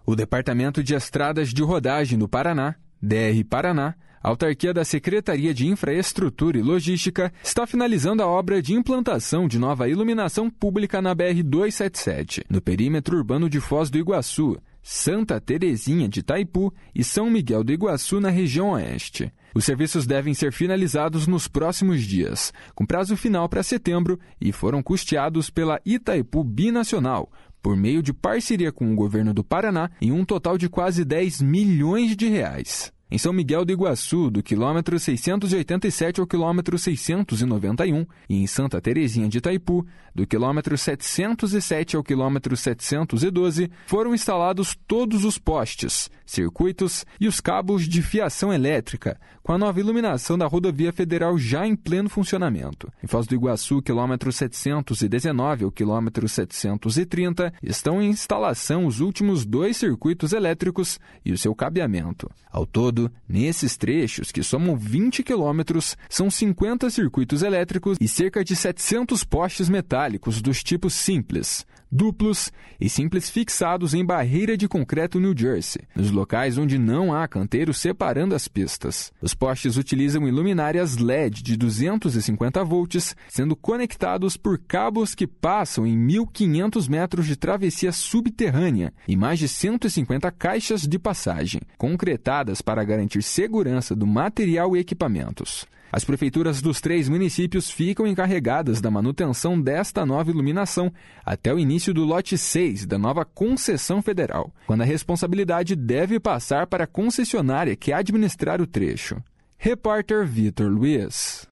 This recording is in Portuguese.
O Departamento de Estradas de Rodagem do Paraná, DR Paraná, autarquia da Secretaria de Infraestrutura e Logística, está finalizando a obra de implantação de nova iluminação pública na BR-277, no perímetro urbano de Foz do Iguaçu, Santa Terezinha de Itaipu e São Miguel do Iguaçu, na região oeste. Os serviços devem ser finalizados nos próximos dias, com prazo final para setembro, e foram custeados pela Itaipu Binacional, por meio de parceria com o governo do Paraná, em um total de quase 10 milhões de reais. Em São Miguel do Iguaçu, do quilômetro 687 ao quilômetro 691, e em Santa Terezinha de Itaipu, do quilômetro 707 ao quilômetro 712, foram instalados todos os postes, circuitos e os cabos de fiação elétrica, com a nova iluminação da rodovia federal já em pleno funcionamento. Em Foz do Iguaçu, quilômetro 719 ao quilômetro 730, estão em instalação os últimos 2 circuitos elétricos e o seu cabeamento. Ao todo, nesses trechos, que somam 20 quilômetros, são 50 circuitos elétricos e cerca de 700 postes metálicos dos tipos simples, duplos e simples fixados em barreira de concreto New Jersey, nos locais onde não há canteiros separando as pistas. Os postes utilizam iluminárias LED de 250 volts, sendo conectados por cabos que passam em 1.500 metros de travessia subterrânea e mais de 150 caixas de passagem, concretadas para garantir segurança do material e equipamentos. As prefeituras dos 3 municípios ficam encarregadas da manutenção desta nova iluminação até o início do lote 6 da nova concessão federal, quando a responsabilidade deve passar para a concessionária que administrar o trecho. Repórter Vitor Luiz.